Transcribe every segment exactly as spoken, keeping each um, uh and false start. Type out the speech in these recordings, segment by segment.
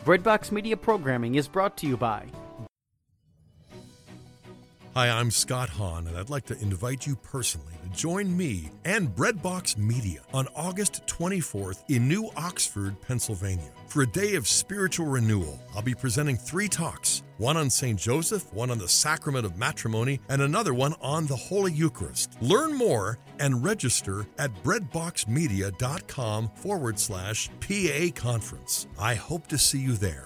Breadbox Media programming is brought to you by... Hi, I'm Scott Hahn, and I'd like to invite you personally to join me and Breadbox Media on August twenty-fourth in New Oxford, Pennsylvania, for a day of spiritual renewal. I'll be presenting three talks, one on Saint Joseph, one on the Sacrament of Matrimony, and another one on the Holy Eucharist. Learn more and register at breadboxmedia.com forward slash PA conference. I hope to see you there.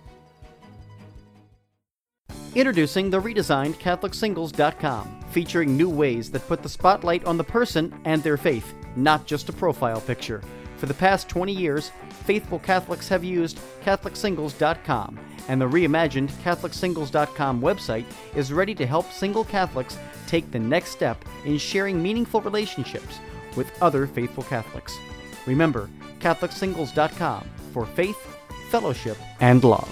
Introducing the redesigned Catholic Singles dot com, featuring new ways that put the spotlight on the person and their faith, not just a profile picture. For the past twenty years, faithful Catholics have used Catholic Singles dot com, and the reimagined Catholic Singles dot com website is ready to help single Catholics take the next step in sharing meaningful relationships with other faithful Catholics. Remember, Catholic Singles dot com for faith, fellowship, and love.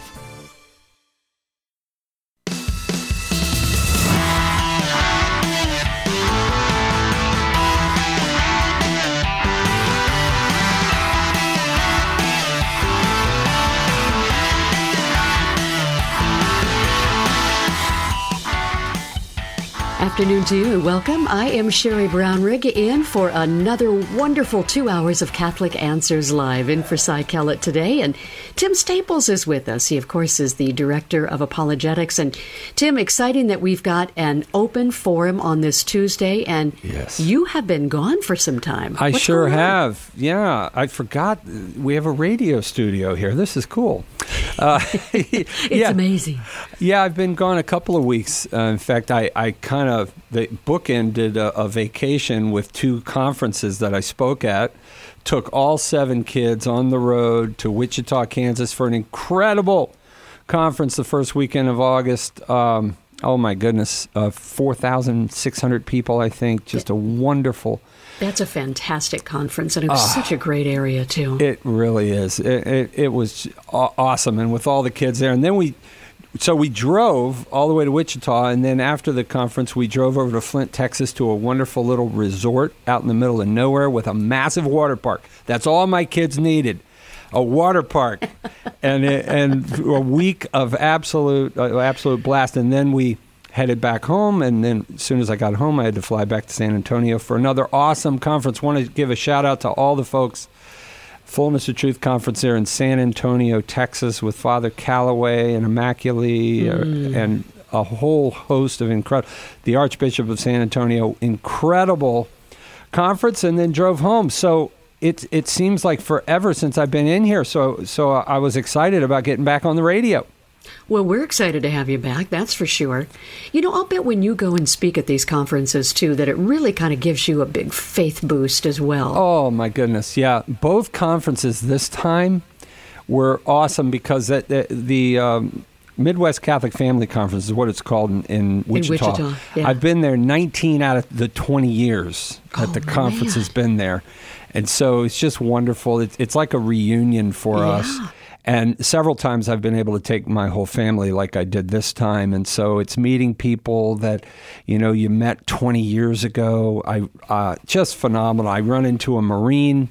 Afternoon to you and welcome. I am Sherry Brownrigg in for another wonderful two hours of Catholic Answers Live in for Cy Kellett today. And Tim Staples is with us. He, of course, is the Director of Apologetics. And Tim, exciting that we've got an open forum on this Tuesday. And yes. You have been gone for some time. I What's sure have. Yeah, I forgot we have a radio studio here. This is cool. Uh, it's yeah. amazing. Yeah, I've been gone a couple of weeks. Uh, in fact, I, I kind of the bookended a, a vacation with two conferences that I spoke at. Took all seven kids on the road to Wichita, Kansas for an incredible conference the first weekend of August. Um, oh, my goodness, uh, four thousand six hundred people, I think. Just a wonderful... That's a fantastic conference, and it was uh, such a great area, too. It really is. It, it, it was awesome, and with all the kids there. And then we... So we drove all the way to Wichita, and then after the conference, we drove over to Flint, Texas, to a wonderful little resort out in the middle of nowhere with a massive water park. That's all my kids needed, a water park, and it, and a week of absolute uh, absolute blast. And then we headed back home, and then as soon as I got home, I had to fly back to San Antonio for another awesome conference. Want to give a shout out to all the folks. Fullness of Truth Conference there in San Antonio, Texas, with Father Calloway and Immaculée mm. and a whole host of incredible, the Archbishop of San Antonio, incredible conference, and then drove home. So it it seems like forever since I've been in here. So so I was excited about getting back on the radio. Well, we're excited to have you back, that's for sure. You know, I'll bet when you go and speak at these conferences, too, that it really kind of gives you a big faith boost as well. Oh, my goodness, yeah. Both conferences this time were awesome because the, the, the um, Midwest Catholic Family Conference is what it's called in, in Wichita. In Wichita, yeah. I've been there nineteen out of the twenty years that oh, the conference man. has been there. And so it's just wonderful. It's, it's like a reunion for yeah. us. And several times I've been able to take my whole family like I did this time. And so it's meeting people that, you know, you met twenty years ago. I uh, just phenomenal. I run into a Marine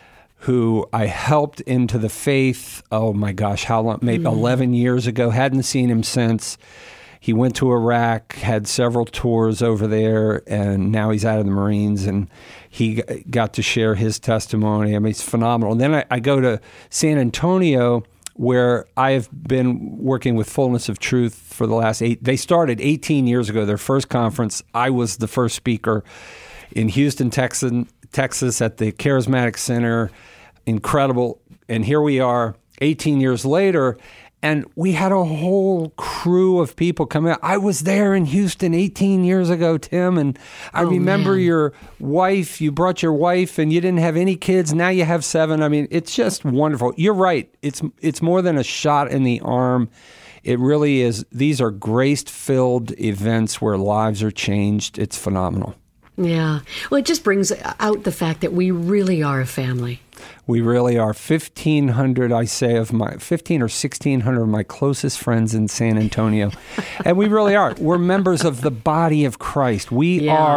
who I helped into the faith. Oh, my gosh, how long? Maybe mm. eleven years ago. Hadn't seen him since. He went to Iraq, had several tours over there, and now he's out of the Marines, and he got to share his testimony. I mean, it's phenomenal. And then I, I go to San Antonio, where I've been working with Fullness of Truth for the last eight. They started eighteen years ago, their first conference. I was the first speaker in Houston, Texas, Texas at the Charismatic Center. Incredible. And here we are eighteen years later, and we had a whole crew of people come out. I was there in Houston eighteen years ago, Tim, and I oh, remember man. your wife. You brought your wife, and you didn't have any kids. Now you have seven. I mean, it's just wonderful. You're right. It's it's more than a shot in the arm. It really is. These are grace-filled events where lives are changed. It's phenomenal. Yeah. Well, it just brings out the fact that we really are a family. We really are. fifteen hundred, I say, of my fifteen or sixteen hundred of my closest friends in San Antonio. And we really are. We're members of the body of Christ. We yeah. are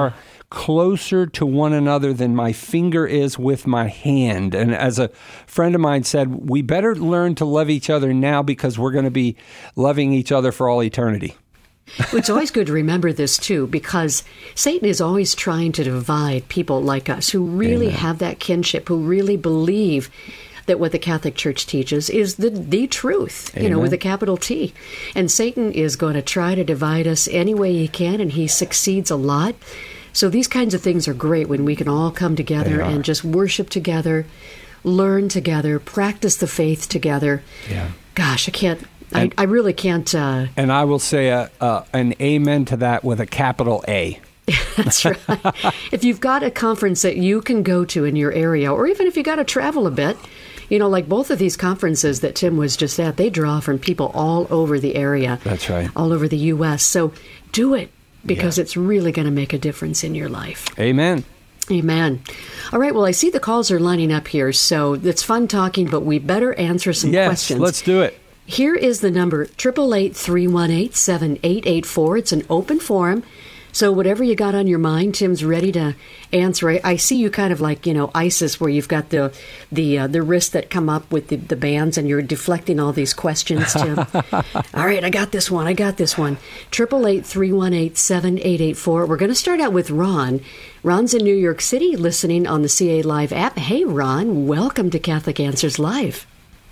closer to one another than my finger is with my hand. And as a friend of mine said, we better learn to love each other now because we're going to be loving each other for all eternity. It's always good to remember this, too, because Satan is always trying to divide people like us who really Amen. Have that kinship, who really believe that what the Catholic Church teaches is the, the truth, Amen. You know, with a capital T. And Satan is going to try to divide us any way he can, and he succeeds a lot. So these kinds of things are great when we can all come together and just worship together, learn together, practice the faith together. Yeah. Gosh, I can't... I, I really can't... Uh, and I will say a, uh, an amen to that with a capital A. That's right. If you've got a conference that you can go to in your area, or even if you got to travel a bit, you know, like both of these conferences that Tim was just at, they draw from people all over the area. That's right. All over the U S. So do it, because yeah. it's really going to make a difference in your life. Amen. Amen. All right, well, I see the calls are lining up here, so it's fun talking, but we better answer some yes, questions. Yes, let's do it. Here is the number, eight eight eight, three one eight, seven eight eight four. It's an open forum. So whatever you got on your mind, Tim's ready to answer. I, I see you kind of like, you know, ISIS, where you've got the the uh, the wrists that come up with the, the bands, and you're deflecting all these questions, Tim. All right, I got this one. I got this one. eight eight eight, three one eight, seven eight eight four. We're going to start out with Ron. Ron's in New York City listening on the C A Live app. Hey, Ron, welcome to Catholic Answers Live.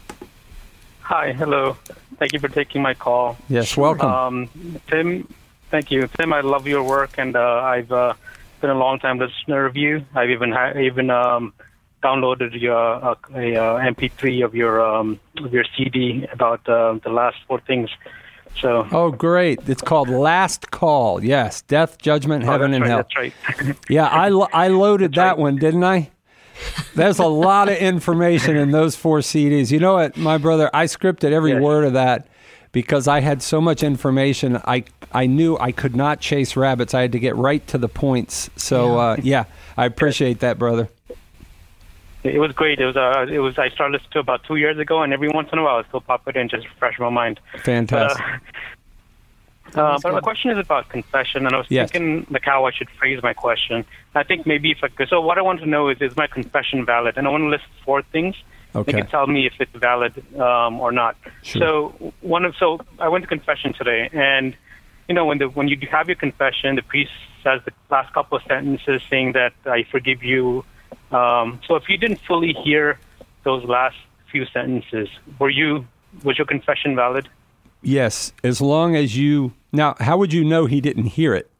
Hi, hello. Thank you for taking my call. Yes, welcome. Um, Tim, thank you. Tim, I love your work, and uh, I've uh, been a long-time listener of you. I've even ha- even um, downloaded your uh, a, uh, M P three of your um, of your C D about uh, the last four things. So. Oh, great. It's called Last Call. Yes, Death, Judgment, Heaven, oh, and right, Hell. That's right. Yeah, I, lo- I loaded that's that right. one, didn't I? There's a lot of information in those four C Ds. You know what, my brother, I scripted every yes. word of that because I had so much information. I I knew I could not chase rabbits. I had to get right to the points. So, uh, yeah, I appreciate that, brother. It was great. It was uh, it was. I started listening to it about two years ago, and every once in a while, I still pop it in, just refresh my mind. Fantastic. Uh, Uh, but my question is about confession, and I was yes. thinking like how I should phrase my question. I think maybe if I could, so what I want to know is, is my confession valid? And I want to list four things. Okay. You can tell me if it's valid um, or not. Sure. So one of so I went to confession today, and you know when the when you have your confession, the priest says the last couple of sentences saying that I forgive you. Um, so if you didn't fully hear those last few sentences, were you was your confession valid? Yes, as long as you... Now, how would you know he didn't hear it?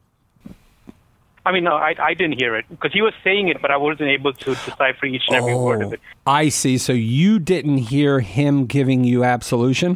I mean, no, I, I didn't hear it, because he was saying it, but I wasn't able to decipher each and every oh, word of it. I see. So you didn't hear him giving you absolution?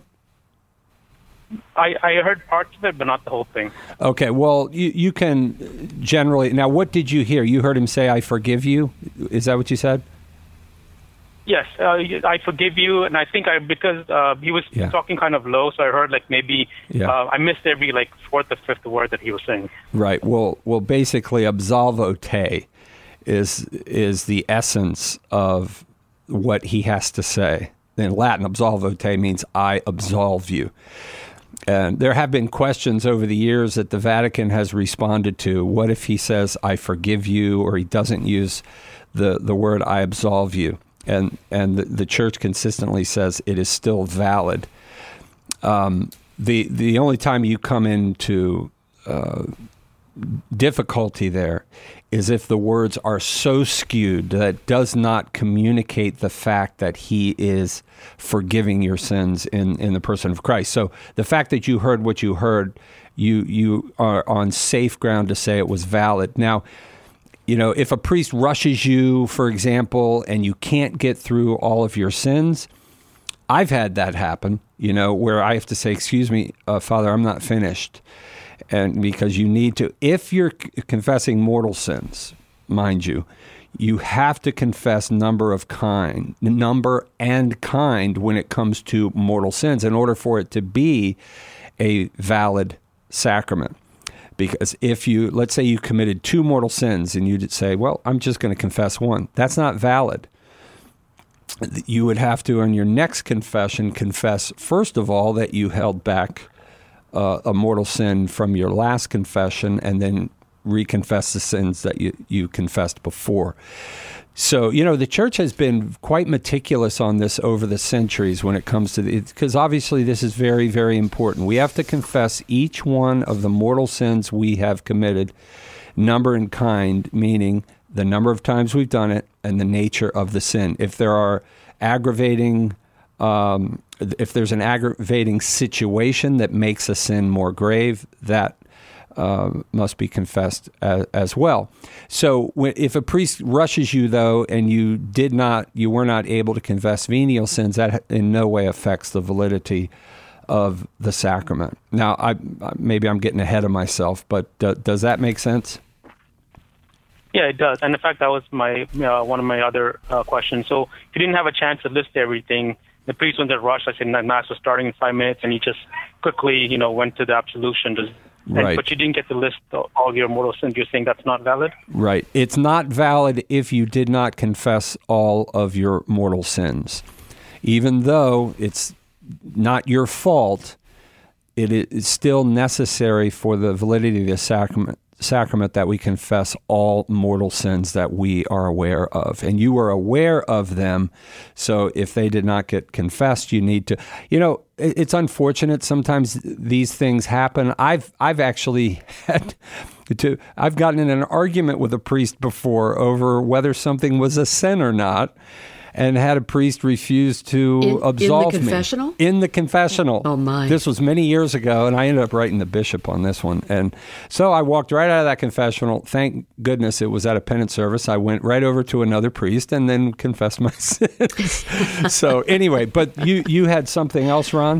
I, I heard parts of it, but not the whole thing. Okay, well, you, you can generally... Now, what did you hear? You heard him say, I forgive you? Is that what you said? Yes, uh, I forgive you, and I think I because uh, he was yeah. talking kind of low, so I heard like maybe yeah. uh, I missed every like fourth or fifth word that he was saying. Right. Well, well, basically, absolvo te is is the essence of what he has to say. In Latin, absolvo te means I absolve you. And there have been questions over the years that the Vatican has responded to. What if he says I forgive you, or he doesn't use the the word I absolve you? And and the, the church consistently says it is still valid. Um, the the only time you come into uh, difficulty there is if the words are so skewed that it does not communicate the fact that he is forgiving your sins in, in the person of Christ. So the fact that you heard what you heard, you you are on safe ground to say it was valid. Now, you know, if a priest rushes you, for example, and you can't get through all of your sins, I've had that happen, you know, where I have to say, excuse me, uh, Father, I'm not finished. And because you need to, if you're c- confessing mortal sins, mind you, you have to confess number of kind, number and kind when it comes to mortal sins in order for it to be a valid sacrament. Because if you, let's say you committed two mortal sins and you'd say, well, I'm just going to confess one. That's not valid. You would have to, on your next confession, confess, first of all, that you held back uh, a mortal sin from your last confession, and then reconfess the sins that you, you confessed before. So, you know, the church has been quite meticulous on this over the centuries when it comes to the, because obviously this is very, very important. We have to confess each one of the mortal sins we have committed, number and kind, meaning the number of times we've done it and the nature of the sin. If there are aggravating, um, if there's an aggravating situation that makes a sin more grave, that Uh, must be confessed as, as well. So when, if a priest rushes you, though, and you did not, you were not able to confess venial sins, that in no way affects the validity of the sacrament. Now, I, maybe I'm getting ahead of myself, but uh, does that make sense? Yeah, it does. And in fact, that was my uh, one of my other uh, questions. So if you didn't have a chance to list everything, the priest went to rush. I said Mass was starting in five minutes, and he just quickly, you know, went to the absolution. Does And, right. But you didn't get to list all your mortal sins. You're saying that's not valid? Right. It's not valid if you did not confess all of your mortal sins. Even though it's not your fault, it is still necessary for the validity of the sacrament, sacrament that we confess all mortal sins that we are aware of. And you were aware of them, so if they did not get confessed, you need to... You know, it's unfortunate sometimes these things happen. I've I've actually had to... I've gotten in an argument with a priest before over whether something was a sin or not, and had a priest refuse to in, absolve in the me. confessional? In the confessional. Oh, my. This was many years ago, and I ended up writing the bishop on this one. And so I walked right out of that confessional. Thank goodness it was at a penance service. I went right over to another priest and then confessed my sins. So anyway, but you, you had something else, Ron?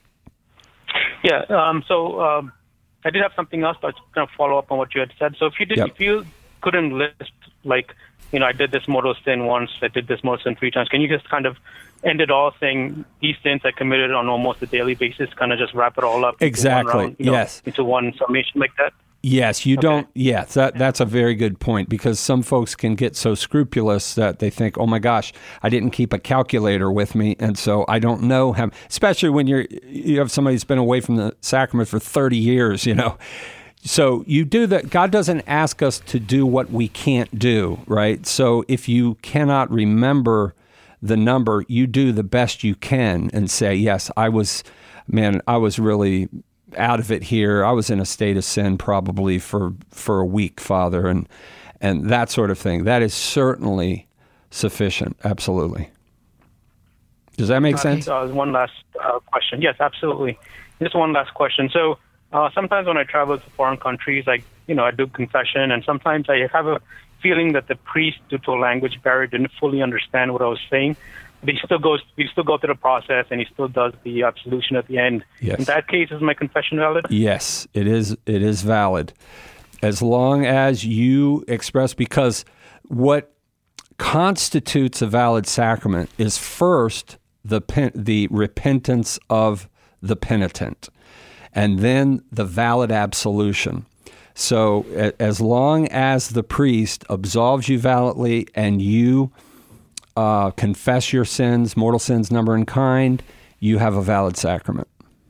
Yeah, um, so um, I did have something else, but I was going to follow up on what you had said. So if you did, Yep. if you couldn't list, like, you know, I did this mortal sin once, I did this mortal sin three times, can you just kind of end it all saying these sins I committed on almost a daily basis, kind of just wrap it all up Exactly, into one round, you know, yes. into one summation like that? Yes, you Okay. don't. Yes, that that's a very good point, because some folks can get so scrupulous that they think, "Oh my gosh, I didn't keep a calculator with me, and so I don't know how." Especially when you're you have somebody who's been away from the sacrament for thirty years, you know. So you do that. God doesn't ask us to do what we can't do, right? So if you cannot remember the number, you do the best you can and say, "Yes, I was, man, I was really." out of it here. I was in a state of sin probably for, for a week, Father, and and that sort of thing. That is certainly sufficient. Absolutely. Does that make Uh, sense? Uh, one last uh, question. Yes, absolutely. Just one last question. So uh, sometimes when I travel to foreign countries, I you know I do confession, and sometimes I have a feeling that the priest, due to a language barrier, didn't fully understand what I was saying. But he still goes. We still go through the process, and he still does the absolution at the end. Yes. In that case, is my confession valid? Yes, it is. It is valid, as long as you express. Because what constitutes a valid sacrament is first the pen, the repentance of the penitent, and then the valid absolution. So, a, as long as the priest absolves you validly, and you Uh, confess your sins, mortal sins, number and kind, you have a valid sacrament.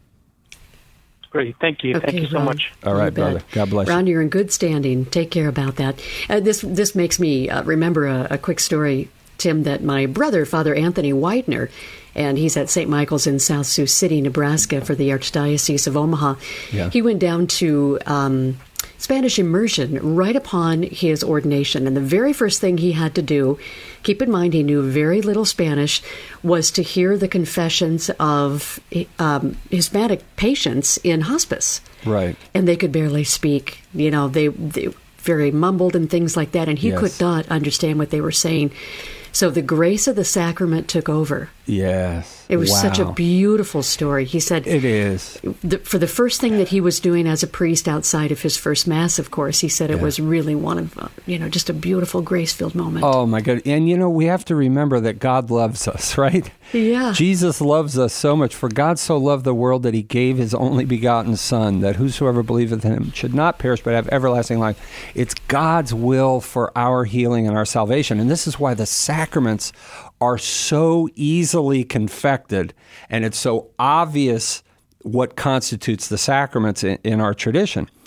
Great. Thank you. Okay, Thank you so Ron. much. All right, You bet. brother. God bless you. Ron, you're in good standing. Take care about that. Uh, this this makes me uh, remember a, a quick story, Tim, that my brother, Father Anthony Widener, and he's at Saint Michael's in South Sioux City, Nebraska, for the Archdiocese of Omaha. Yeah. He went down to um, Spanish immersion right upon his ordination. And the very first thing he had to do, keep in mind he knew very little Spanish, was to hear the confessions of um, Hispanic patients in hospice. Right. And they could barely speak. You know, they, they very mumbled and things like that. And he Yes. could not understand what they were saying. So the grace of the sacrament took over. Yes. It was Wow. such a beautiful story. He said It is. the, for the first thing that he was doing as a priest outside of his first Mass, of course, he said it Yeah. was really one of, uh, you know, just a beautiful grace-filled moment. Oh, my God. And, you know, we have to remember that God loves us, right? Yeah. Jesus loves us so much. For God so loved the world that he gave his only begotten Son, that whosoever believeth in him should not perish but have everlasting life. It's God's will for our healing and our salvation. And this is why the sacraments are so easily confected, and it's so obvious what constitutes the sacraments in, in our tradition.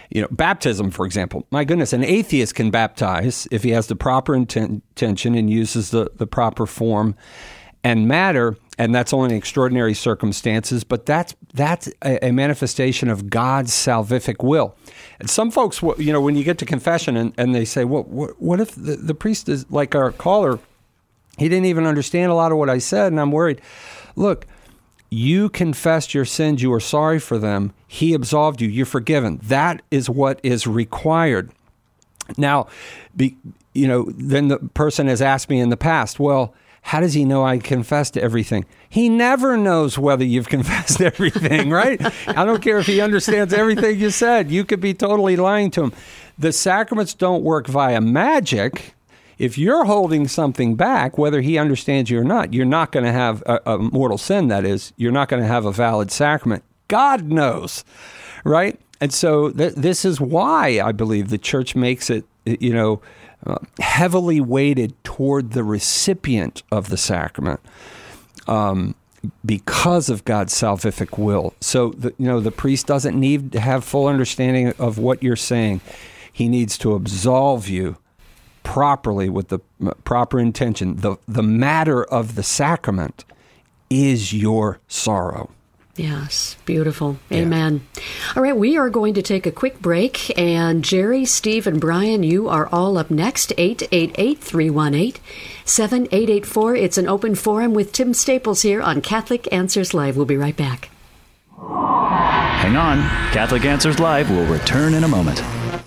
you know, baptism, for example. My goodness, an atheist can baptize if he has the proper inten- intention and uses the, the proper form and matter, and that's only in extraordinary circumstances, but that's that's a, a manifestation of God's salvific will. And some folks, you know, when you get to confession and, and they say, well, what, what if the, the priest is like our caller, he didn't even understand a lot of what I said, and I'm worried. Look, you confessed your sins, you were sorry for them, he absolved you, you're forgiven. That is what is required. Now, be, you know, then the person has asked me in the past, well, how does he know I confessed everything? He never knows whether you've confessed everything, right? I don't care if he understands everything you said. You could be totally lying to him. The sacraments don't work via magic. If you're holding something back, whether he understands you or not, you're not going to have a, a mortal sin, that is. You're not going to have a valid sacrament. God knows, right? And so th- this is why I believe the church makes it, you know, Uh, heavily weighted toward the recipient of the sacrament um, because of God's salvific will. So, the, you know, the priest doesn't need to have full understanding of what you're saying. He needs to absolve you properly with the proper intention. The, the matter of the sacrament is your sorrow. Yes, beautiful. Amen. Yeah. All right, we are going to take a quick break, and Jerry, Steve, and Brian, you are all up next. eight eight eight, three one eight, seven eight eight four. It's an open forum with Tim Staples here on Catholic Answers Live. We'll be right back. Hang on. Catholic Answers Live will return in a moment.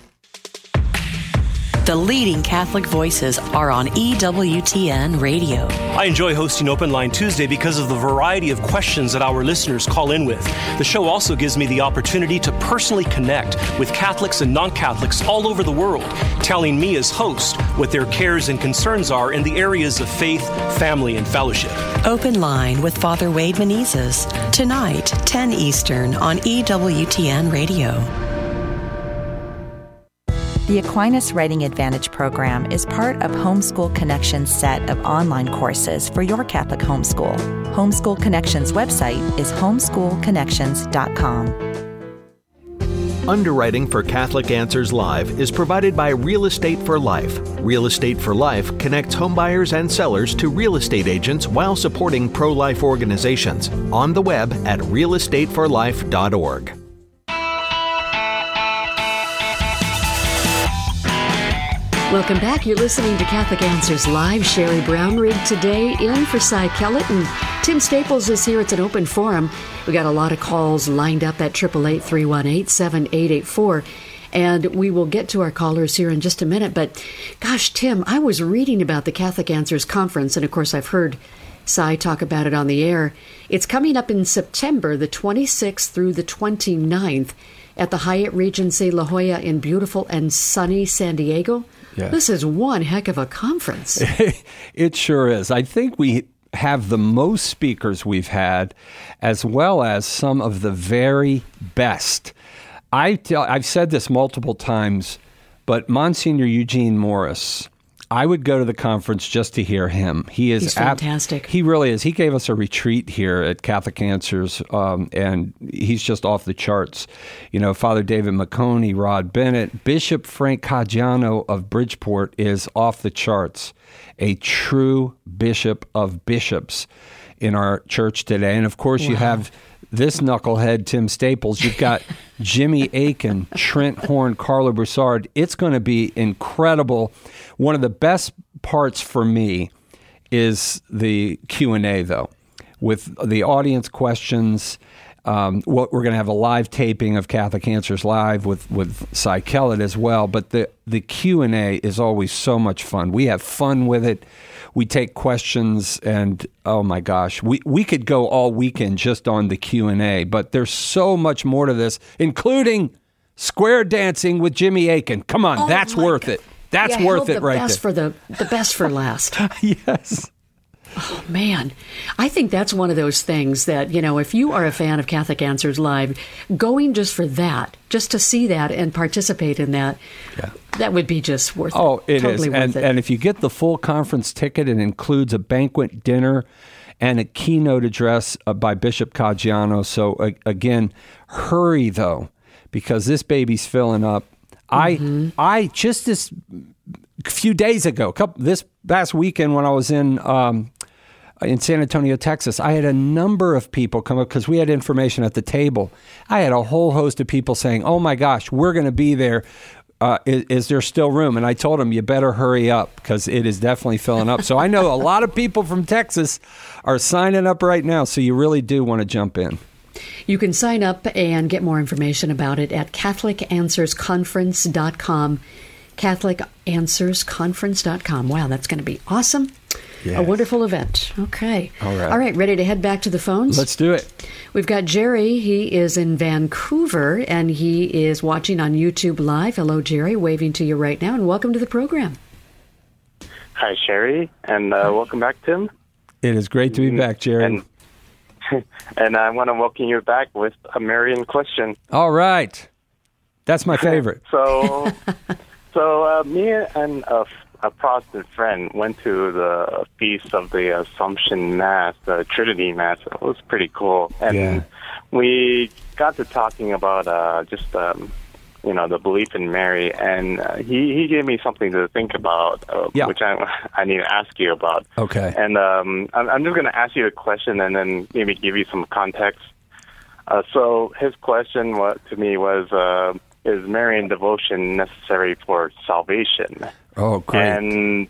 The leading Catholic voices are on E W T N Radio. I enjoy hosting Open Line Tuesday because of the variety of questions that our listeners call in with. The show also gives me the opportunity to personally connect with Catholics and non-Catholics all over the world, telling me as host what their cares and concerns are in the areas of faith, family, and fellowship. Open Line with Father Wade Menezes, tonight, ten Eastern on E W T N Radio. The Aquinas Writing Advantage program is part of Homeschool Connections' set of online courses for your Catholic homeschool. Homeschool Connections' website is homeschool connections dot com. Underwriting for Catholic Answers Live is provided by Real Estate for Life. Real Estate for Life connects homebuyers and sellers to real estate agents while supporting pro-life organizations. On the web at real estate for life dot org. Welcome back. You're listening to Catholic Answers Live. Sherry Brownrigg today in for Cy Kellett, and Tim Staples is here. It's an open forum. We got a lot of calls lined up at eight eight eight, three one eight, seven eight eight four, and we will get to our callers here in just a minute. But gosh, Tim, I was reading about the Catholic Answers Conference, and of course I've heard Cy talk about it on the air. It's coming up in September, the twenty-sixth through the twenty-ninth, at the Hyatt Regency La Jolla in beautiful and sunny San Diego. Yeah. This is one heck of a conference. It sure is. I think we have the most speakers we've had, as well as some of the very best. I tell, I've said this multiple times, but Monsignor Eugene Morris, I would go to the conference just to hear him. He is He's fantastic. Ab- he really is. He gave us a retreat here at Catholic Answers, um, and he's just off the charts. You know, Father David McConey, Rod Bennett, Bishop Frank Caggiano of Bridgeport is off the charts. A true bishop of bishops in our church today. And of course, wow. You have this knucklehead, Tim Staples. You've got Jimmy Akin, Trent Horn, Carlo Broussard. It's going to be incredible. One of the best parts for me is the Q and A, though, with the audience questions. Um, what we're going to have a live taping of Catholic Answers Live with with Cy Kellett as well. But the the Q and A is always so much fun. We have fun with it. We take questions, and oh my gosh, we, we could go all weekend just on the Q and A, but there's so much more to this, including square dancing with Jimmy Akin. Come on, oh that's worth God. it. That's yeah, worth it the right best there. For the, the best for last. Yes. Oh, man. I think that's one of those things that, you know, if you are a fan of Catholic Answers Live, going just for that, just to see that and participate in that, yeah. that would be just worth it. Oh, it totally is. Worth and, it. and if you get the full conference ticket, it includes a banquet dinner and a keynote address uh, by Bishop Caggiano. So, uh, again, hurry, though, because this baby's filling up. Mm-hmm. I I just this few days ago, couple, this past weekend when I was in um, in San Antonio, Texas, I had a number of people come up because we had information at the table. I had a whole host of people saying, "Oh my gosh, we're going to be there. Uh, is, is there still room?" And I told them, you better hurry up because it is definitely filling up. So I know a lot of people from Texas are signing up right now. So you really do want to jump in. You can sign up and get more information about it at Catholic Answers Conference dot com. Catholic Answers Conference dot com. Wow, that's going to be awesome. Yes. A wonderful event. Okay. All right. All right, ready to head back to the phones? Let's do it. We've got Jerry. He is in Vancouver, and he is watching on YouTube Live. Hello, Jerry. Waving to you right now, and welcome to the program. Hi, Sherry, and uh, welcome back, Tim. It is great to be back, Jerry. And, and I want to welcome you back with a Marian question. All right. That's my favorite. so, so uh, me and a A Protestant friend went to the Feast of the Assumption Mass, the Trinity Mass. It was pretty cool. And yeah. we got to talking about uh, just, um, you know, the belief in Mary. And uh, he, he gave me something to think about, uh, yeah. which I, I need to ask you about. Okay. And um, I'm, I'm just going to ask you a question and then maybe give you some context. Uh, so his question was, to me was, uh, is Marian devotion necessary for salvation? Oh, great. And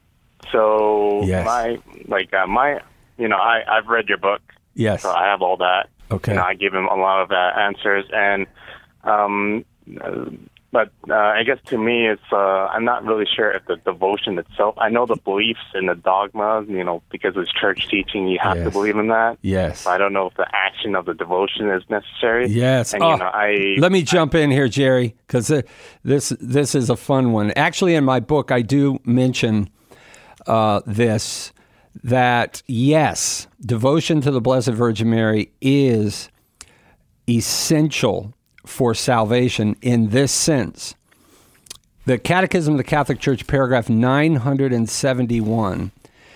so yes. my, like, uh, my, you know, I, I've read your book. Yes. So I have all that. Okay. You know, I give him a lot of uh, answers. And, um, uh, but uh, I guess to me, it's, uh, I'm not really sure if the devotion itself, I know the beliefs in the dogma, you know, because it's church teaching, you have yes. to believe in that. Yes. But I don't know if the action of the devotion is necessary. Yes. And, oh, you know, I, let me jump in here, Jerry, because uh, this this is a fun one. Actually, in my book, I do mention uh, this, that yes, devotion to the Blessed Virgin Mary is essential for salvation in this sense. The Catechism of the Catholic Church, paragraph nine hundred seventy-one,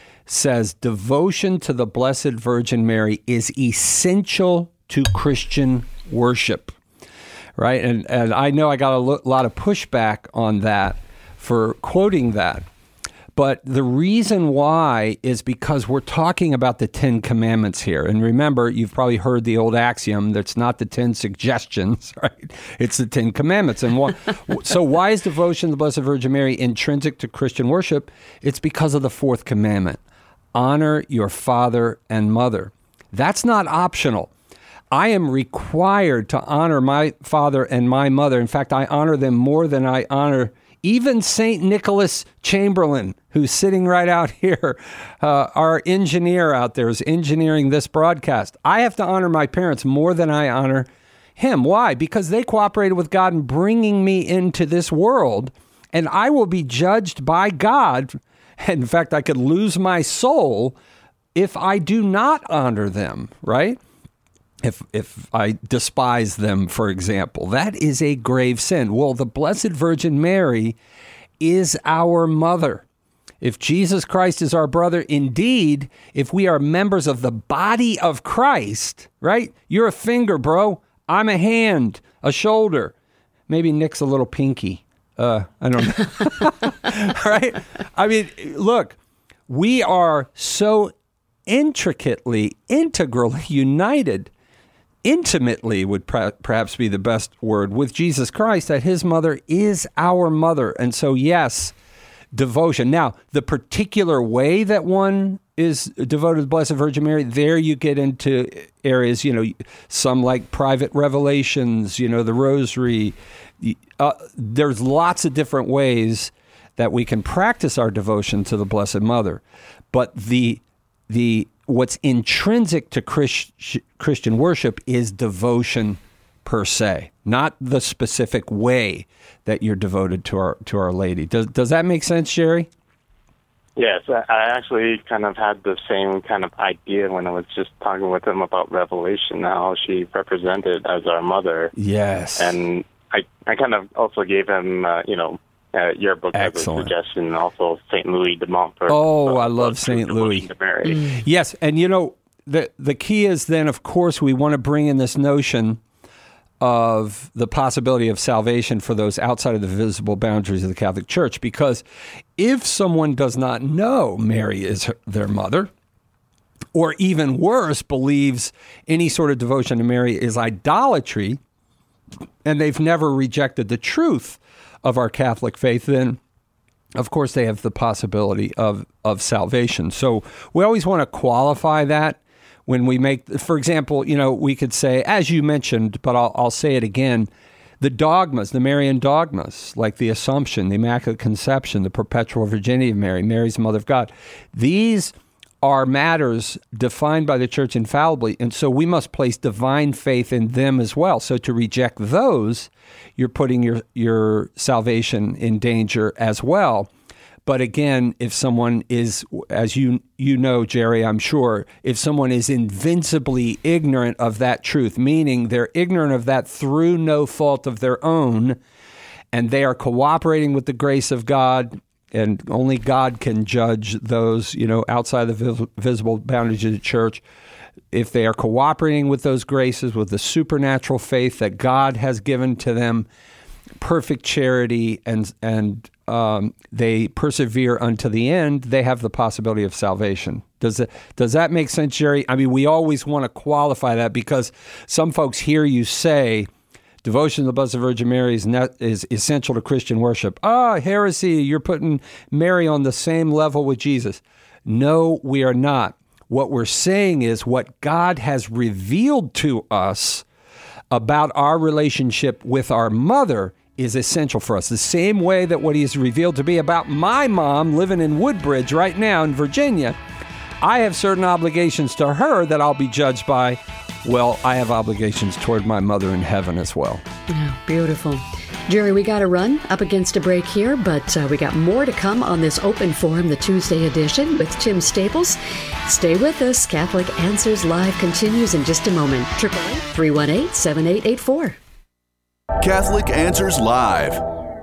says devotion to the Blessed Virgin Mary is essential to Christian worship, right? And and I know I got a lo- lot of pushback on that for quoting that. But the reason why is because we're talking about the Ten Commandments here. And remember, you've probably heard the old axiom that's not the Ten Suggestions, right? It's the Ten Commandments. And one, so why is devotion to the Blessed Virgin Mary intrinsic to Christian worship? It's because of the fourth commandment. Honor your father and mother. That's not optional. I am required to honor my father and my mother. In fact, I honor them more than I honor even Saint Nicholas Chamberlain, who's sitting right out here, uh, our engineer out there is engineering this broadcast. I have to honor my parents more than I honor him. Why? Because they cooperated with God in bringing me into this world, and I will be judged by God. In fact, I could lose my soul if I do not honor them, right? If if I despise them, for example, that is a grave sin. Well, the Blessed Virgin Mary is our mother. If Jesus Christ is our brother, indeed, if we are members of the body of Christ, right? You're a finger, bro. I'm a hand, a shoulder. Maybe Nick's a little pinky. Uh, I don't know. Right? I mean, look, we are so intricately, integrally united. Intimately would perhaps be the best word with Jesus Christ, that his mother is our mother. And so, yes, devotion. Now, the particular way that one is devoted to the Blessed Virgin Mary, there you get into areas, you know, some like private revelations, you know, the rosary. Uh, there's lots of different ways that we can practice our devotion to the Blessed Mother. But the the what's intrinsic to Christ, Christian worship is devotion per se, not the specific way that you're devoted to our to Our Lady. Does does that make sense, Jerry? Yes, I actually kind of had the same kind of idea when I was just talking with him about Revelation, how she represented as our mother. Yes. And I, I kind of also gave him, uh, you know, uh, your book Excellent. as a suggestion, and also Saint Louis de Montfort. Oh, uh, I love Saint Louis. Mm. Yes, and you know, the the key is then, of course, we want to bring in this notion of the possibility of salvation for those outside of the visible boundaries of the Catholic Church. Because if someone does not know Mary is her, their mother, or even worse, believes any sort of devotion to Mary is idolatry, and they've never rejected the truth of our Catholic faith, then of course they have the possibility of, of salvation. So we always want to qualify that. When we make, for example, you know, we could say, as you mentioned, but I'll, I'll say it again, the dogmas, the Marian dogmas, like the Assumption, the Immaculate Conception, the Perpetual Virginity of Mary, Mary's the Mother of God, these are matters defined by the Church infallibly, and so we must place divine faith in them as well. So to reject those, you're putting your, your salvation in danger as well. But again, if someone is, as you you know, Jerry, I'm sure, if someone is invincibly ignorant of that truth, meaning they're ignorant of that through no fault of their own, and they are cooperating with the grace of God, and only God can judge those, you know, outside the vis- visible boundaries of the Church. If they are cooperating with those graces, with the supernatural faith that God has given to them, perfect charity, and and um, they persevere unto the end, they have the possibility of salvation. Does it, does that make sense, Jerry? I mean, we always want to qualify that because some folks hear you say devotion to the Blessed Virgin Mary is, net, is essential to Christian worship. Ah, heresy, you're putting Mary on the same level with Jesus. No, we are not. What we're saying is what God has revealed to us about our relationship with our mother is essential for us. The same way that what he has revealed to me about my mom living in Woodbridge right now in Virginia, I have certain obligations to her that I'll be judged by. Well, I have obligations toward my mother in heaven as well. Oh, beautiful. Jerry, we got to run up against a break here, but uh, we got more to come on this Open Forum, the Tuesday edition with Tim Staples. Stay with us. Catholic Answers Live continues in just a moment. eight eight eight, three one eight, seven eight eight four. Catholic Answers Live.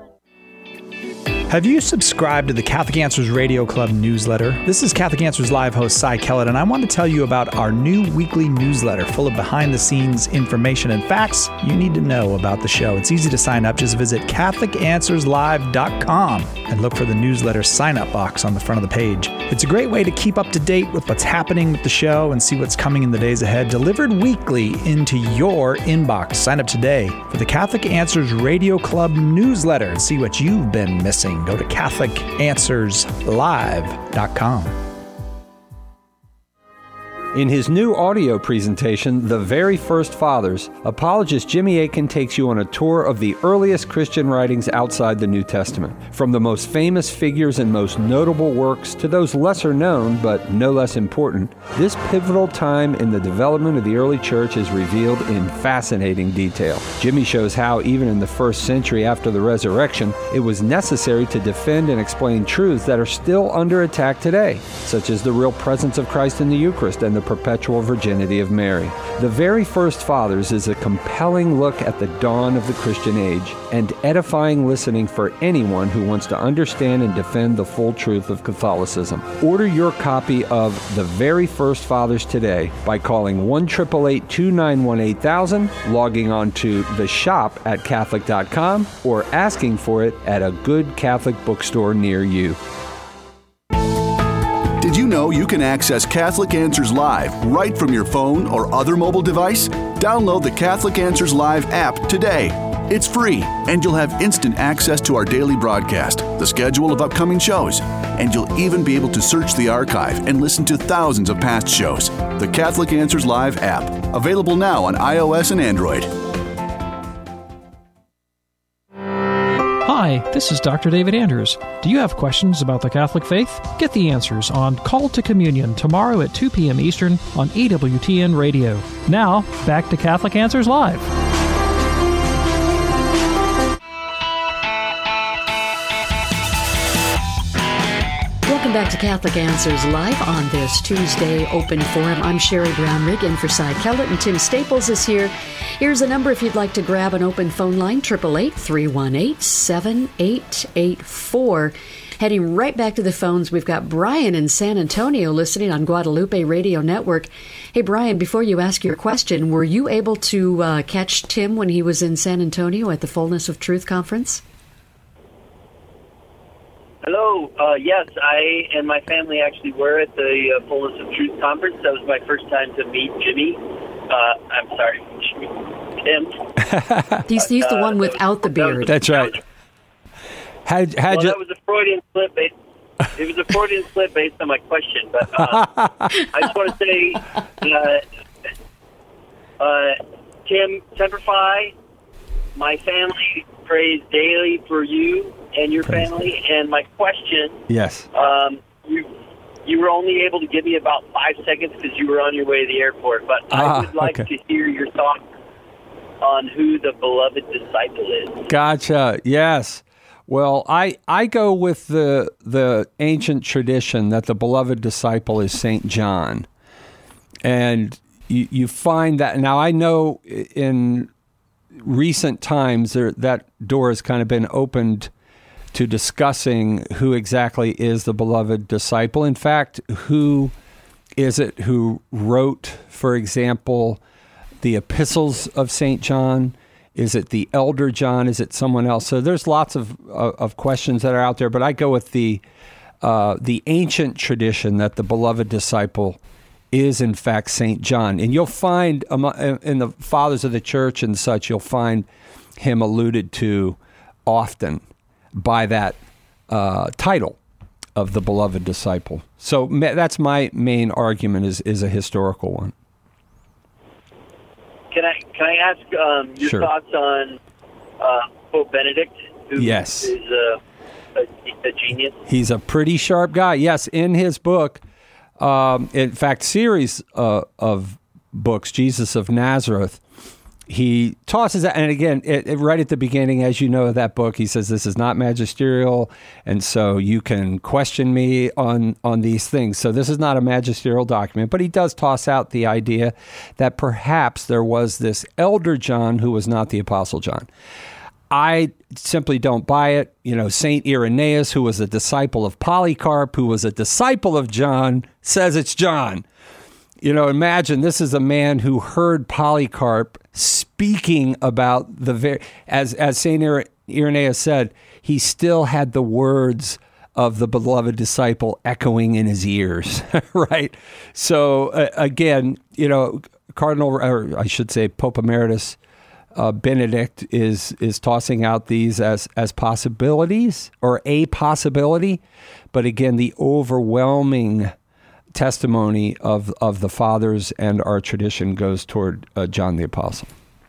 Have you subscribed to the Catholic Answers Radio Club newsletter? This is Catholic Answers Live host Cy Kellett, and I want to tell you about our new weekly newsletter full of behind-the-scenes information and facts you need to know about the show. It's easy to sign up. Just visit Catholic Answers Live dot com and look for the newsletter sign-up box on the front of the page. It's a great way to keep up to date with what's happening with the show and see what's coming in the days ahead, delivered weekly into your inbox. Sign up today for the Catholic Answers Radio Club newsletter and see what you've been missing. Go to Catholic Answers Live dot com. In his new audio presentation, The Very First Fathers, apologist Jimmy Akin takes you on a tour of the earliest Christian writings outside the New Testament. From the most famous figures and most notable works to those lesser known but no less important, this pivotal time in the development of the early church is revealed in fascinating detail. Jimmy shows how, even in the first century after the resurrection, it was necessary to defend and explain truths that are still under attack today, such as the real presence of Christ in the Eucharist and the perpetual virginity of Mary. The Very First Fathers is a compelling look at the dawn of the Christian age and edifying listening for anyone who wants to understand and defend the full truth of Catholicism. Order your copy of The Very First Fathers today by calling one eight eight eight, two nine one, eight thousand, logging on to the shop at Catholic dot com, or asking for it at a good Catholic bookstore near you. Did you know you can access Catholic Answers Live right from your phone or other mobile device? Download the Catholic Answers Live app today. It's free, and you'll have instant access to our daily broadcast, the schedule of upcoming shows, and you'll even be able to search the archive and listen to thousands of past shows. The Catholic Answers Live app, available now on iOS and Android. Hi, this is Doctor David Andrews. Do you have questions about the Catholic faith? Get the answers on Call to Communion tomorrow at two p.m. Eastern on E W T N Radio. Now, back to Catholic Answers Live. Welcome back to Catholic Answers Live on this Tuesday Open Forum. I'm Sherry Brown-Rigg in for Cy Kellett, and Tim Staples is here. Here's a number if you'd like to grab an open phone line, eight eight eight, three one eight, seven eight eight four. Heading right back to the phones, we've got Brian in San Antonio listening on Guadalupe Radio Network. Hey, Brian, before you ask your question, were you able to uh, catch Tim when he was in San Antonio at the Fullness of Truth conference? Hello. Uh, yes, I and my family actually were at the uh, Fullness of Truth conference. That was my first time to meet Jimmy. Uh, I'm sorry, Tim. he's he's the uh, one without the beard. That's right. Had, had well, you... that was a Freudian slip. Based, it was a Freudian slip based on my question. But uh, I just want to say, uh, uh, Tim, Semper Fi, my family prays daily for you and your Praise family. God. And my question, yes, um, you you were only able to give me about five seconds because you were on your way to the airport. But ah, I would like okay. to hear your thoughts on who the beloved disciple is. Gotcha. Yes. Well, I, I go with the the ancient tradition that the beloved disciple is Saint John. And you, you find that, now I know in recent times there, that door has kind of been opened to discussing who exactly is the beloved disciple. In fact, who is it who wrote, for example, the epistles of Saint John? Is it the elder John? Is it someone else? So there's lots of uh, of questions that are out there, but I go with the uh, the ancient tradition that the beloved disciple is in fact Saint John. And you'll find um, in the fathers of the church and such, you'll find him alluded to often by that uh, title of the beloved disciple. So ma- that's my main argument is is a historical one. Can I can I ask um, your Sure. thoughts on uh, Pope Benedict, who Yes. is a, a, a genius? He's a pretty sharp guy. Yes, in his book, um, in fact, series uh, of books, Jesus of Nazareth, he tosses that, and again, it, it, right at the beginning, as you know, of that book, he says, this is not magisterial, and so you can question me on, on these things. So this is not a magisterial document, but he does toss out the idea that perhaps there was this elder John who was not the Apostle John. I simply don't buy it. You know, Saint Irenaeus, who was a disciple of Polycarp, who was a disciple of John, says it's John. You know, imagine this is a man who heard Polycarp speaking about the very, as as Saint Irenaeus said, he still had the words of the beloved disciple echoing in his ears, right? So uh, again, you know, Cardinal, or I should say Pope Emeritus uh, Benedict is is tossing out these as as possibilities or a possibility, but again, the overwhelming testimony of, of the fathers and our tradition goes toward uh, John the Apostle.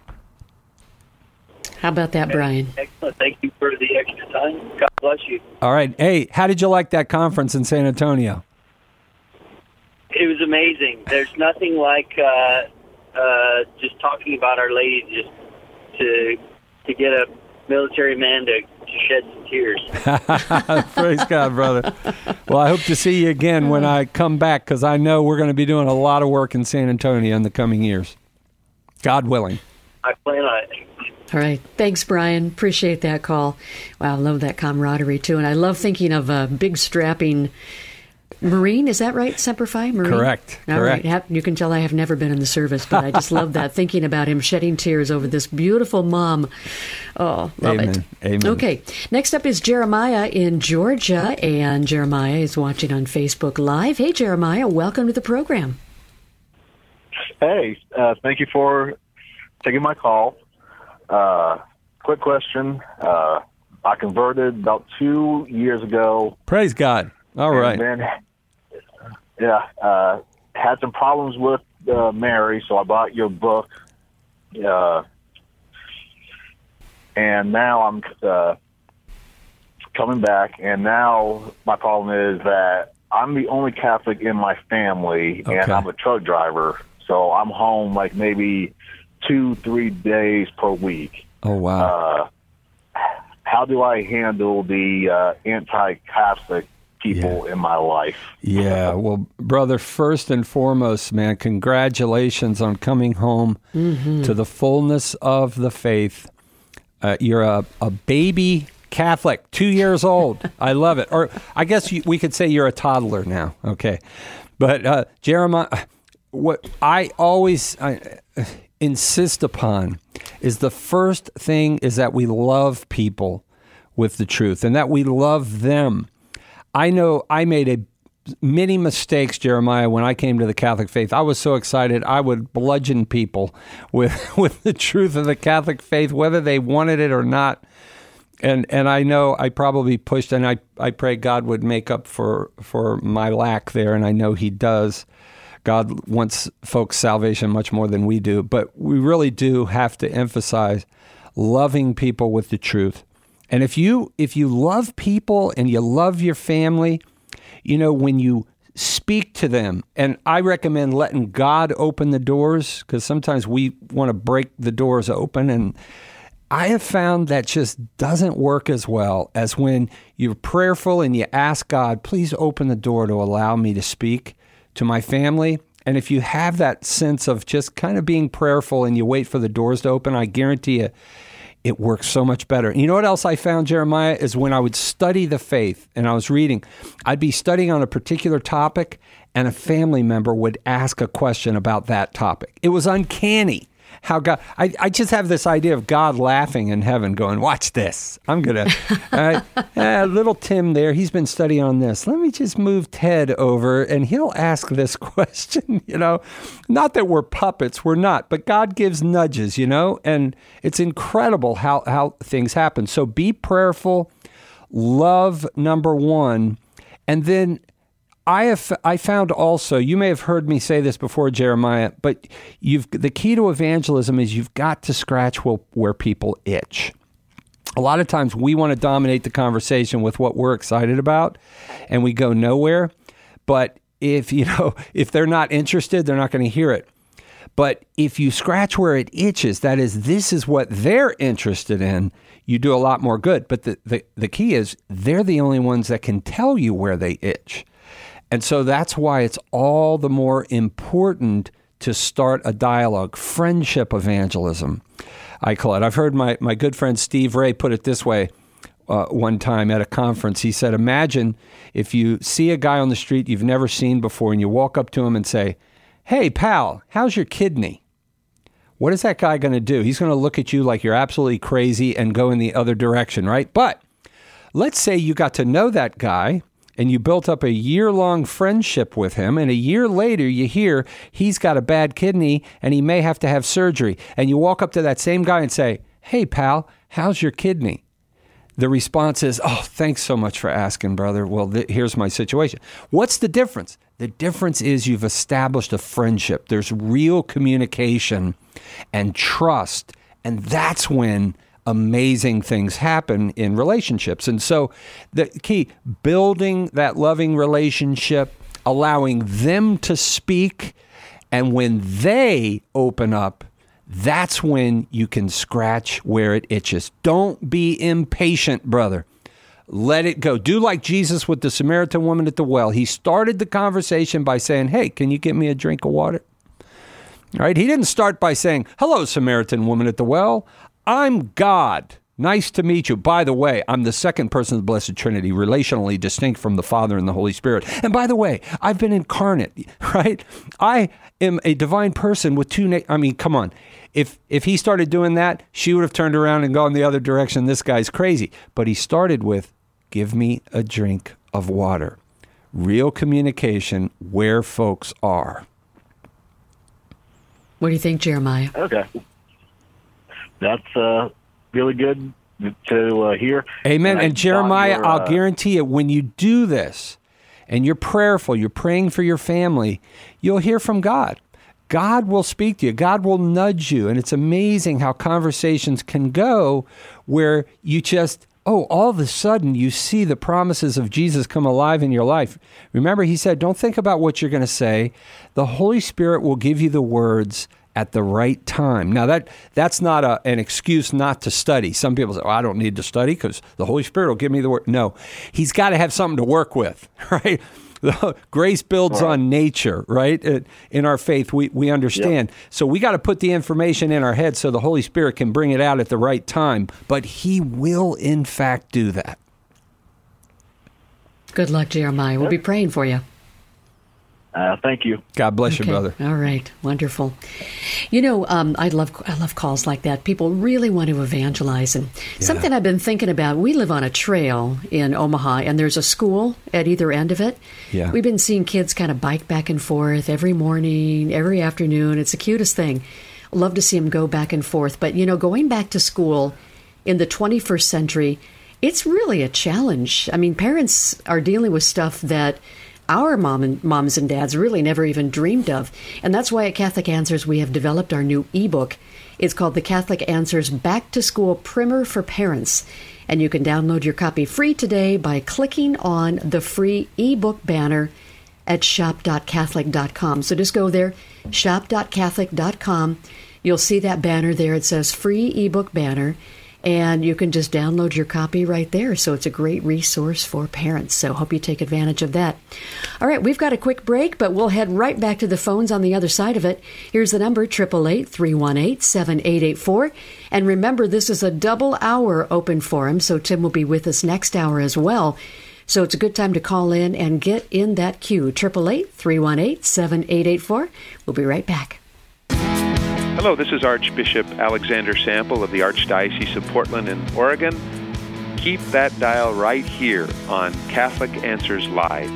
How about that, Brian? Excellent. Thank you for the extra time. God bless you. All right. Hey, how did you like that conference in San Antonio? It was amazing. There's nothing like uh, uh, just talking about Our Lady just to to get a military man to, to shed some tears. Praise God, brother. Well, I hope to see you again when I come back, because I know we're going to be doing a lot of work in San Antonio in the coming years. God willing. I plan on it. All right. Thanks, Brian. Appreciate that call. Wow, I love that camaraderie, too. And I love thinking of a big, strapping Marine. Is that right, Semper Fi? Marine? Correct. All Correct. right. You can tell I have never been in the service, but I just love that, thinking about him shedding tears over this beautiful mom. Oh, love Amen. it. Amen. Okay. Next up is Jeremiah in Georgia, and Jeremiah is watching on Facebook Live. Hey, Jeremiah, welcome to the program. Hey, uh, thank you for taking my call. Uh, quick question. Uh, I converted about two years ago. Praise God. All right. And then, yeah, uh, had some problems with uh, Mary, so I bought your book. Uh, and now I'm uh, coming back, and now my problem is that I'm the only Catholic in my family, Okay. and I'm a truck driver, so I'm home like maybe two, three days per week. Oh, wow. Uh, how do I handle the uh, anti-Catholic people in my life? Yeah, well, brother, first and foremost, man, congratulations on coming home Mhm. to the fullness of the faith. Uh, you're a, a baby Catholic, two years old. I love it. Or I guess you, we could say you're a toddler now. Okay. But uh, Jeremiah, what I always I, insist upon is the first thing is that we love people with the truth and that we love them. I know I made a many mistakes, Jeremiah, when I came to the Catholic faith. I was so excited I would bludgeon people with with the truth of the Catholic faith, whether they wanted it or not. And and I know I probably pushed, and I, I pray God would make up for, for my lack there, and I know he does. God wants folks' salvation much more than we do, but we really do have to emphasize loving people with the truth. And if you if you love people and you love your family, you know, when you speak to them, and I recommend letting God open the doors, because sometimes we want to break the doors open, and I have found that just doesn't work as well as when you're prayerful and you ask God, please open the door to allow me to speak to my family. And if you have that sense of just kind of being prayerful and you wait for the doors to open, I guarantee you it works so much better. And you know what else I found, Jeremiah, is when I would study the faith and I was reading, I'd be studying on a particular topic and a family member would ask a question about that topic. It was uncanny. How God, I, I just have this idea of God laughing in heaven going, watch this. I'm going to, uh, little Tim there, he's been studying on this. Let me just move Ted over and he'll ask this question, you know. Not that we're puppets, we're not, but God gives nudges, you know, and it's incredible how, how things happen. So be prayerful, love number one, and then I have I found also, you may have heard me say this before, Jeremiah, but you've the key to evangelism is you've got to scratch where, where people itch. A lot of times we want to dominate the conversation with what we're excited about, and we go nowhere. But if you know if they're not interested, they're not going to hear it. But if you scratch where it itches, that is, this is what they're interested in, you do a lot more good. But the the, the key is they're the only ones that can tell you where they itch. And so that's why it's all the more important to start a dialogue, friendship evangelism, I call it. I've heard my, my good friend Steve Ray put it this way uh, one time at a conference. He said, imagine if you see a guy on the street you've never seen before and you walk up to him and say, hey, pal, how's your kidney? What is that guy going to do? He's going to look at you like you're absolutely crazy and go in the other direction, right? But let's say you got to know that guy and you built up a year-long friendship with him, and a year later you hear he's got a bad kidney and he may have to have surgery. And you walk up to that same guy and say, hey, pal, how's your kidney? The response is, oh, thanks so much for asking, brother. Well, th- here's my situation. What's the difference? The difference is you've established a friendship. There's real communication and trust, and that's when amazing things happen in relationships. And so the key, building that loving relationship, allowing them to speak, and when they open up, that's when you can scratch where it itches. Don't be impatient, brother. Let it go. Do like Jesus with the Samaritan woman at the well. He started the conversation by saying, hey, can you get me a drink of water? All right. He didn't start by saying, hello, Samaritan woman at the well. I'm God. Nice to meet you. By the way, I'm the second person of the Blessed Trinity, relationally distinct from the Father and the Holy Spirit. And by the way, I've been incarnate, right? I am a divine person with two na- I mean, come on. If if he started doing that, she would have turned around and gone the other direction. This guy's crazy. But he started with, give me a drink of water. Real communication where folks are. What do you think, Jeremiah? Okay. That's uh, really good to uh, hear. Amen. And, and Jeremiah, your, uh, I'll guarantee you, when you do this and you're prayerful, you're praying for your family, you'll hear from God. God will speak to you. God will nudge you. And it's amazing how conversations can go where you just, oh, all of a sudden you see the promises of Jesus come alive in your life. Remember, he said, don't think about what you're going to say. The Holy Spirit will give you the words at the right time. Now, that that's not a, an excuse not to study. Some people say, oh, I don't need to study because the Holy Spirit will give me the word. No, he's got to have something to work with, right? Grace builds Right. on nature, right? It- In our faith, we, we understand. So we got to put the information in our head so the Holy Spirit can bring it out at the right time. But he will, in fact, do that. Good luck, Jeremiah. We'll be praying for you. Uh, thank you. God bless Okay. you, brother. All right. Wonderful. You know, um, I love I love calls like that. People really want to evangelize. And something I've been thinking about, we live on a trail in Omaha, and there's a school at either end of it. Yeah. We've been seeing kids kind of bike back and forth every morning, every afternoon. It's the cutest thing. Love to see them go back and forth. But, you know, going back to school in the twenty-first century, it's really a challenge. I mean, parents are dealing with stuff that our mom and moms and dads really never even dreamed of. And that's why at Catholic Answers we have developed our new ebook. It's called the Catholic Answers Back to School Primer for Parents. And you can download your copy free today by clicking on the free ebook banner at shop dot catholic dot com. So just go there, shop dot catholic dot com. You'll see that banner there. It says free ebook banner. And you can just download your copy right there. So it's a great resource for parents. So hope you take advantage of that. All right, we've got a quick break, but we'll head right back to the phones on the other side of it. Here's the number, eight eight eight, three one eight, seven eight eight four. And remember, this is a double hour open forum, so Tim will be with us next hour as well. So it's a good time to call in and get in that queue. eight eight eight, three one eight, seven eight eight four. We'll be right back. Hello, this is Archbishop Alexander Sample of the Archdiocese of Portland in Oregon. Keep that dial right here on Catholic Answers Live.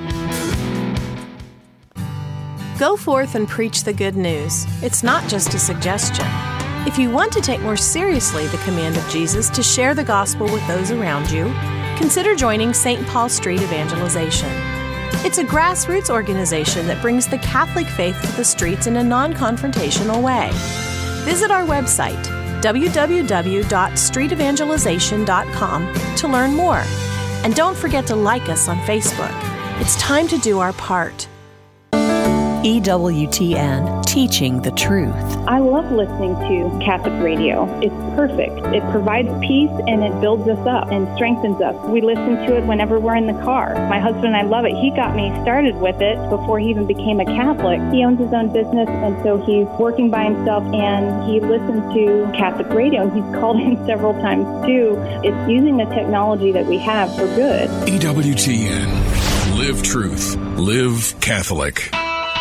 Go forth and preach the good news. It's not just a suggestion. If you want to take more seriously the command of Jesus to share the gospel with those around you, consider joining Saint Paul Street Evangelization. It's a grassroots organization that brings the Catholic faith to the streets in a non-confrontational way. Visit our website, w w w dot street evangelization dot com, to learn more. And don't forget to like us on Facebook. It's time to do our part. E W T N, teaching the truth. I love listening to Catholic radio. It's perfect. It provides peace and it builds us up and strengthens us. We listen to it whenever we're in the car. My husband and I love it. He got me started with it before he even became a Catholic. He owns his own business, and so he's working by himself, and he listens to Catholic radio, and he's called in several times too. It's using the technology that we have for good. E W T N. Live truth. Live Catholic.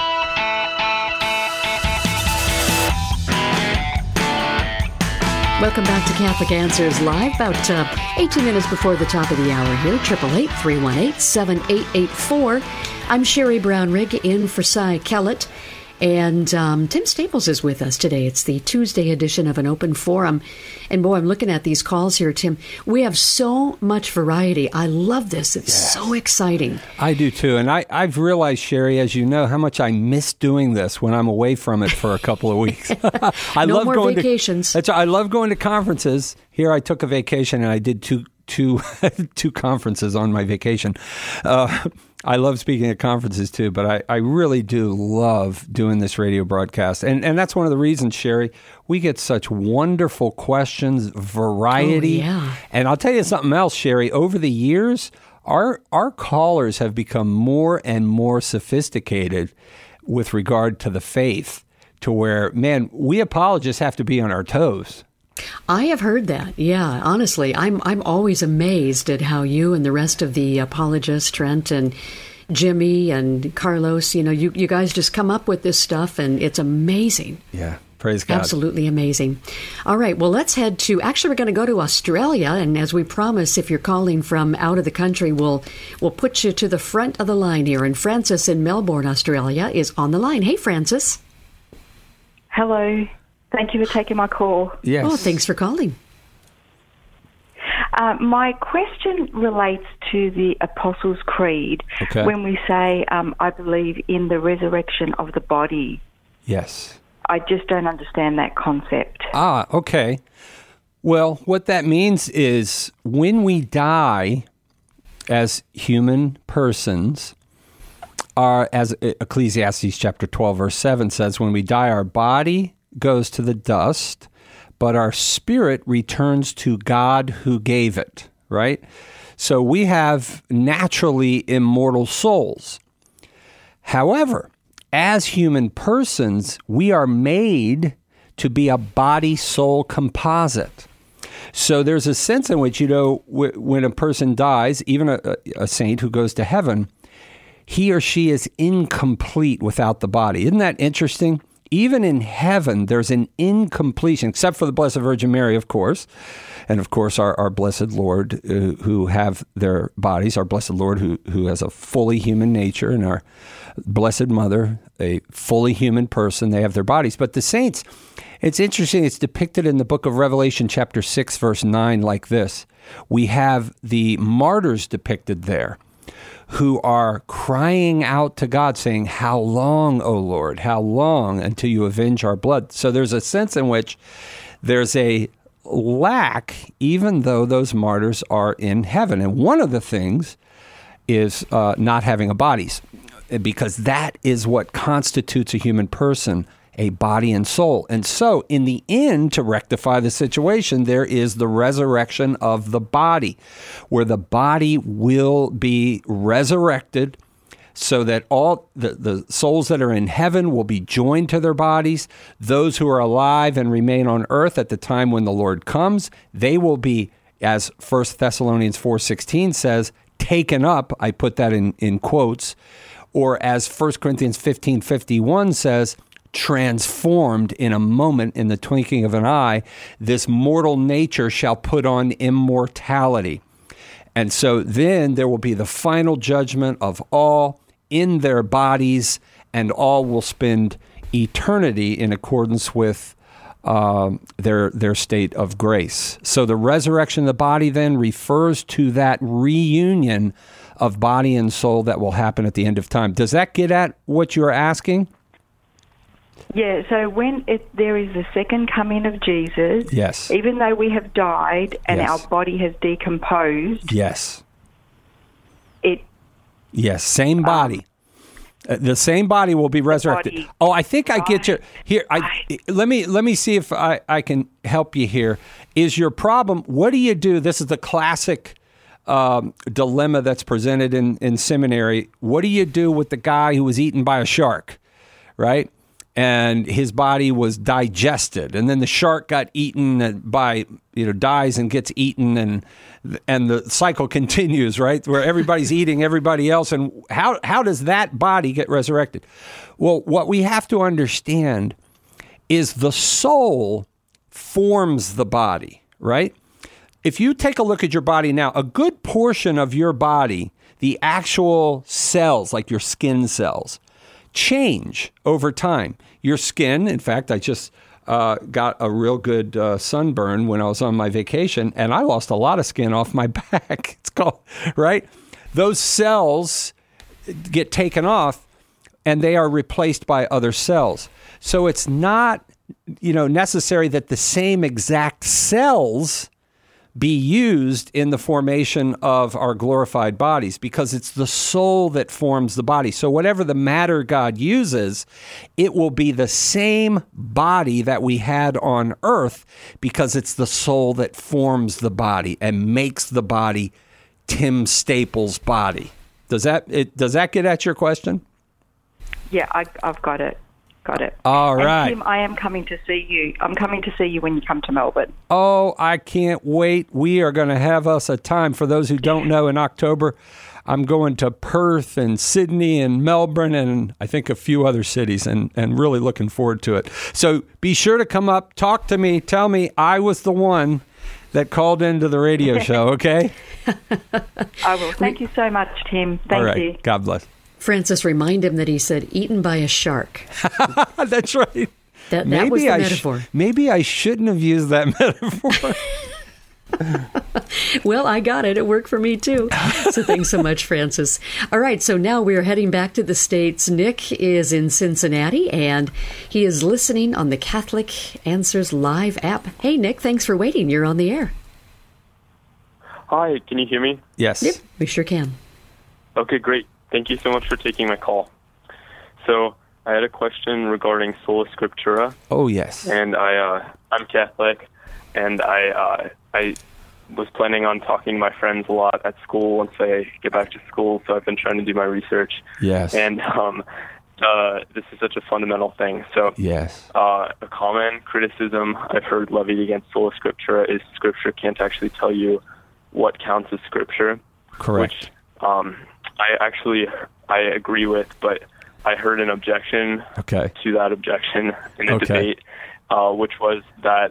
Welcome back to Catholic Answers Live. About uh, eighteen minutes before the top of the hour here. eight eight eight, three one eight, seven eight eight four. I'm Sherry Brown-Rigg in for Cy Kellett. And um, Tim Staples is with us today. It's the Tuesday edition of an open forum. And boy, I'm looking at these calls here, Tim. We have so much variety. I love this. It's yes. so exciting. I do too. And I, I've realized, Sherry, as you know, how much I miss doing this when I'm away from it for a couple of weeks. I no love more going vacations. To, that's, I love going to conferences. Here I took a vacation and I did two two two conferences on my vacation. Uh, I love speaking at conferences too, but I, I really do love doing this radio broadcast. And and that's one of the reasons, Sherry, we get such wonderful questions, variety. Oh, yeah. And I'll tell you something else, Sherry. Over the years, our our callers have become more and more sophisticated with regard to the faith, to where, man, we apologists have to be on our toes. I have heard that. Yeah, honestly, I'm I'm always amazed at how you and the rest of the apologists, Trent and Jimmy and Carlos, you know, you, you guys just come up with this stuff, and it's amazing. Yeah, praise God. Absolutely amazing. All right, well, let's head to, actually, we're going to go to Australia, and as we promise, if you're calling from out of the country, we'll, we'll put you to the front of the line here. And Francis in Melbourne, Australia, is on the line. Hey, Francis. Hello. Thank you for taking my call. Yes. Oh, thanks for calling. Uh, my question relates to the Apostles' Creed. Okay. When we say, um, I believe in the resurrection of the body. Yes. I just don't understand that concept. Ah, okay. Well, what that means is when we die as human persons, our, as Ecclesiastes chapter twelve, verse seven says, when we die, our body goes to the dust, but our spirit returns to God who gave it, right? So we have naturally immortal souls. However, as human persons, we are made to be a body-soul composite. So there's a sense in which, you know, w- when a person dies, even a, a saint who goes to heaven, he or she is incomplete without the body. Isn't that interesting? Even in heaven, there's an incompletion, except for the Blessed Virgin Mary, of course, and of course our, our Blessed Lord uh, who have their bodies, our Blessed Lord who, who has a fully human nature, and our Blessed Mother, a fully human person, they have their bodies. But the saints, it's interesting, it's depicted in the book of Revelation, chapter six, verse nine, like this. We have the martyrs depicted there, who are crying out to God, saying, "How long, O Lord, how long until you avenge our blood?" So there's a sense in which there's a lack, even though those martyrs are in heaven. And one of the things is uh, not having a bodies, because that is what constitutes a human person, a body and soul. And so in the end, to rectify the situation, there is the resurrection of the body, where the body will be resurrected so that all the, the souls that are in heaven will be joined to their bodies. Those who are alive and remain on earth at the time when the Lord comes, they will be, as First Thessalonians four sixteen says, taken up. I put that in, in quotes. Or as First Corinthians fifteen fifty-one says, transformed in a moment, in the twinkling of an eye, this mortal nature shall put on immortality. And so then there will be the final judgment of all in their bodies, and all will spend eternity in accordance with uh, their their state of grace. So the resurrection of the body then refers to that reunion of body and soul that will happen at the end of time. Does that get at what you're asking? Yeah, so when it, there is the second coming of Jesus, yes, even though we have died and yes. our body has decomposed, yes, it yes, same body. Um, uh, the same body will be resurrected. Body. Oh, I think I get you here. I let me let me see if I, I can help you here. Is your problem? What do you do? This is the classic um, dilemma that's presented in in seminary. What do you do with the guy who was eaten by a shark, right? And his body was digested, and then the shark got eaten by, you know, dies and gets eaten, and and the cycle continues, right? Where everybody's eating everybody else, and how how does that body get resurrected? Well, what we have to understand is the soul forms the body, right? If you take a look at your body now, a good portion of your body, the actual cells, like your skin cells, change over time. Your skin, in fact, I just uh, got a real good uh, sunburn when I was on my vacation, and I lost a lot of skin off my back. It's called, right? Those cells get taken off, and they are replaced by other cells. So it's not, you know, necessary that the same exact cells be used in the formation of our glorified bodies, because it's the soul that forms the body. So whatever the matter God uses, it will be the same body that we had on earth, because it's the soul that forms the body and makes the body Tim Staples' body. Does that it, does that get at your question? Yeah, I, I've got it. Got it. All right. And Tim, I am coming to see you. I'm coming to see you when you come to Melbourne. Oh, I can't wait. We are going to have us a time. For those who don't know, in October, I'm going to Perth and Sydney and Melbourne and I think a few other cities, and, and really looking forward to it. So be sure to come up, talk to me, tell me I was the one that called into the radio show, okay? I will. Thank you so much, Tim. Thank All right. you. God bless. Francis, remind him that he said eaten by a shark. That's right. That, that was the I metaphor. Sh- maybe I shouldn't have used that metaphor. Well, I got it. It worked for me, too. So thanks so much, Francis. All right, so now we're heading back to the States. Nick is in Cincinnati, and he is listening on the Catholic Answers Live app. Hey, Nick, thanks for waiting. You're on the air. Hi, can you hear me? Yes. Yep, we sure can. Okay, great. Thank you so much for taking my call. So I had a question regarding Sola Scriptura. Oh, yes. And I, uh, I'm Catholic, and I, uh, I was planning on talking to my friends a lot at school once I get back to school, so I've been trying to do my research. Yes. And um, uh, this is such a fundamental thing. So yes. uh, a common criticism I've heard levied against sola scriptura is Scripture can't actually tell you what counts as Scripture. Correct. Which um, I actually I agree with, but I heard an objection okay. to that objection in a okay. debate, uh, which was that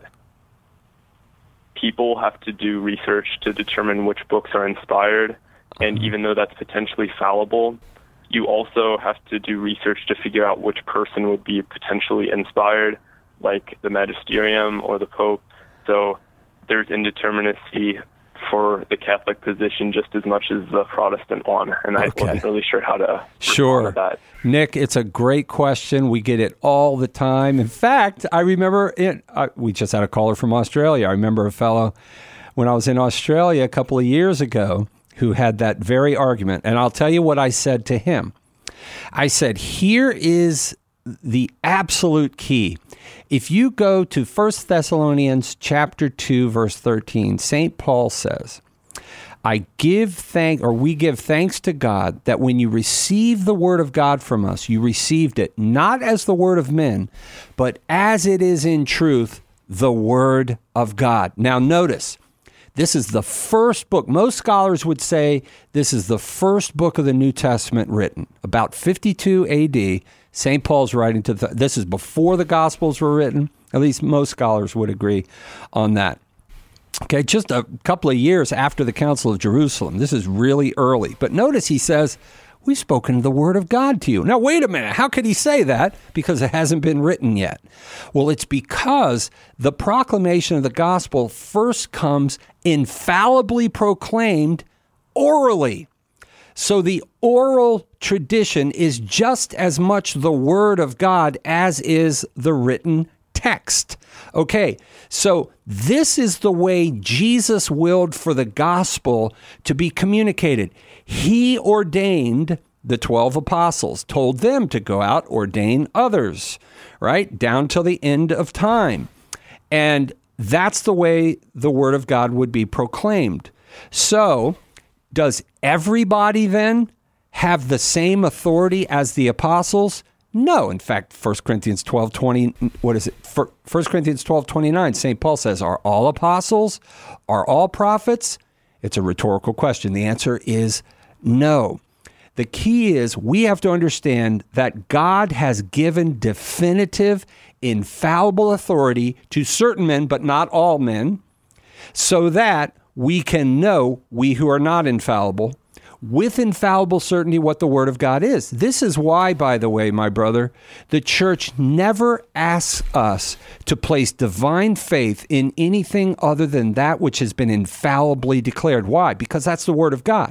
people have to do research to determine which books are inspired, and even though that's potentially fallible, you also have to do research to figure out which person would be potentially inspired, like the magisterium or the Pope. So there's indeterminacy for the Catholic position just as much as the Protestant one, and I okay. wasn't really sure how to sure. respond to that. Nick, it's a great question. We get it all the time. In fact, I remember it, uh, we just had a caller from Australia. I remember a fellow when I was in Australia a couple of years ago who had that very argument, and I'll tell you what I said to him. I said, here is the absolute key. If you go to First Thessalonians chapter two, verse thirteen, Saint Paul says, I give thank, or we give thanks to God that when you receive the word of God from us, you received it not as the word of men, but as it is in truth, the word of God. Now notice, this is the first book. Most scholars would say this is the first book of the New Testament written. About fifty-two A D, Saint Paul's writing to the, this is before the Gospels were written. At least most scholars would agree on that. Okay, just a couple of years after the Council of Jerusalem. This is really early. But notice he says, we've spoken the word of God to you. Now, wait a minute. How could he say that? Because it hasn't been written yet. Well, it's because the proclamation of the gospel first comes infallibly proclaimed orally. So the oral tradition is just as much the word of God as is the written text. Okay, so this is the way Jesus willed for the gospel to be communicated. He ordained the twelve apostles, told them to go out, ordain others, right? Down till the end of time. And that's the way the word of God would be proclaimed. So, does everybody then have the same authority as the apostles? No. In fact, First Corinthians twelve twenty, what is it? First Corinthians twelve twenty-nine, Saint Paul says, are all apostles? Are all prophets? It's a rhetorical question. The answer is no. The key is we have to understand that God has given definitive, infallible authority to certain men, but not all men, so that we can know, we who are not infallible, with infallible certainty what the Word of God is. This is why, by the way, my brother, the church never asks us to place divine faith in anything other than that which has been infallibly declared. Why? Because that's the Word of God.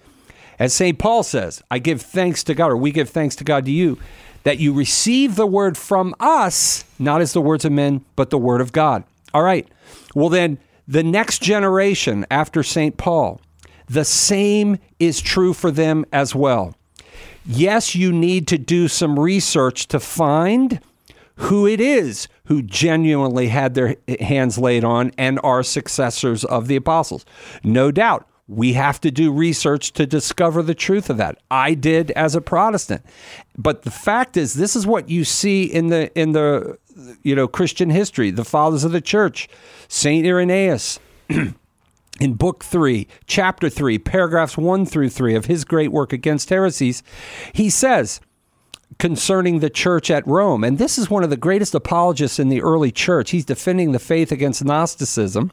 As Saint Paul says, I give thanks to God, or we give thanks to God to you, that you receive the word from us, not as the words of men, but the Word of God. All right. Well, then, the next generation after Saint Paul, the same is true for them as well. Yes, you need to do some research to find who it is who genuinely had their hands laid on and are successors of the apostles. No doubt, we have to do research to discover the truth of that. I did as a Protestant. But the fact is, this is what you see in the in the you know Christian history, the fathers of the church, Saint Irenaeus. In book three, chapter three, paragraphs one through three of his great work Against Heresies, he says concerning the church at Rome, and this is one of the greatest apologists in the early church. He's defending the faith against Gnosticism,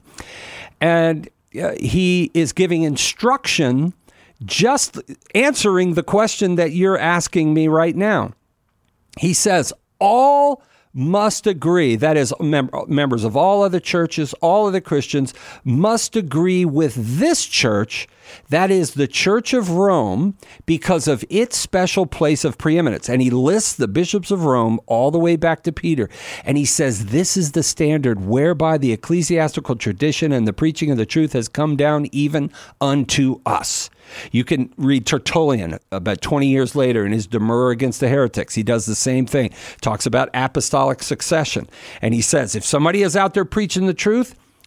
and uh, he is giving instruction, just answering the question that you're asking me right now. He says, all must agree, that is, mem- members of all other churches, all other Christians, must agree with this church, that is the Church of Rome, because of its special place of preeminence. And he lists the bishops of Rome all the way back to Peter. And he says, this is the standard whereby the ecclesiastical tradition and the preaching of the truth has come down even unto us. You can read Tertullian about twenty years later in his Demurrer against the heretics. He does the same thing, talks about apostolic succession. And he says, if somebody is out there preaching the truth,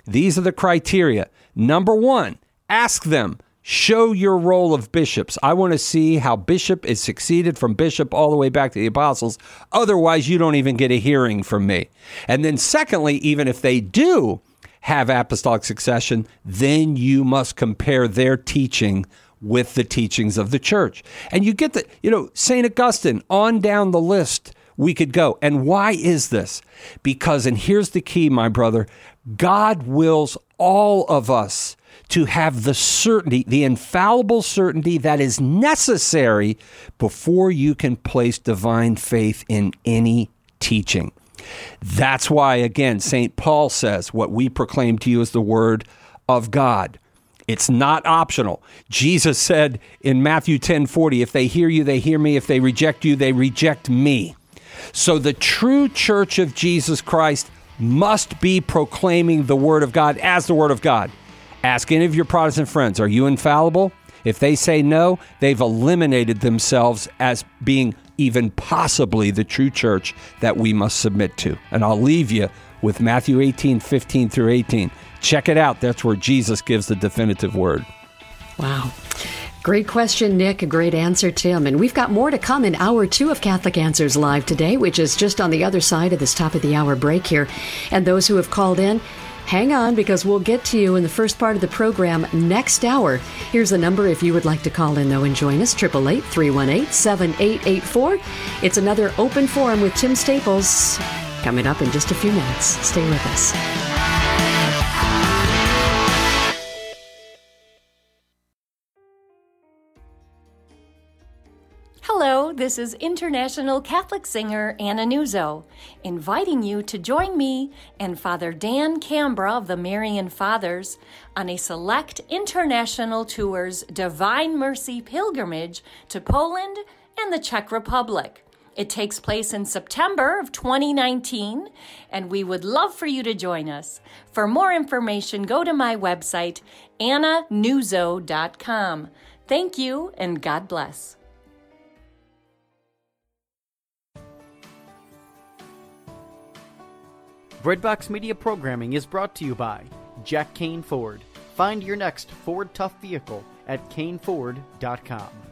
These are the criteria. Number one, ask them. Show your role of bishops. I want to see how bishop is succeeded from bishop all the way back to the apostles. Otherwise, you don't even get a hearing from me. And then secondly, even if they do have apostolic succession, then you must compare their teaching with the teachings of the church. And you get the, you know, Saint Augustine, on down the list we could go. And why is this? Because, and here's the key, my brother, God wills all of us to have the certainty, the infallible certainty that is necessary before you can place divine faith in any teaching. That's why, again, Saint Paul says, what we proclaim to you is the word of God. It's not optional. Jesus said in Matthew ten forty, if they hear you, they hear me. If they reject you, they reject me. So the true church of Jesus Christ must be proclaiming the word of God as the word of God. Ask any of your Protestant friends, are you infallible? If they say no, they've eliminated themselves as being even possibly the true church that we must submit to. And I'll leave you with Matthew eighteen, fifteen through eighteen. Check it out. That's where Jesus gives the definitive word. Wow. Great question, Nick. A great answer, Tim. And we've got more to come in hour two of Catholic Answers Live today, which is just on the other side of this top of the hour break here. And those who have called in, hang on, because we'll get to you in the first part of the program next hour. Here's the number if you would like to call in, though, and join us, eight eight eight, three one eight, seven eight eight four. It's another open forum with Tim Staples coming up in just a few minutes. Stay with us. Hello, this is international Catholic singer Anna Nuzzo, inviting you to join me and Father Dan Cambra of the Marian Fathers on a select international tour's Divine Mercy pilgrimage to Poland and the Czech Republic. It takes place in September of twenty nineteen, and we would love for you to join us. For more information, go to my website, anna nuzzo dot com. Thank you, and God bless. Breadbox Media programming is brought to you by Jack Kane Ford. Find your next Ford Tough vehicle at kane ford dot com.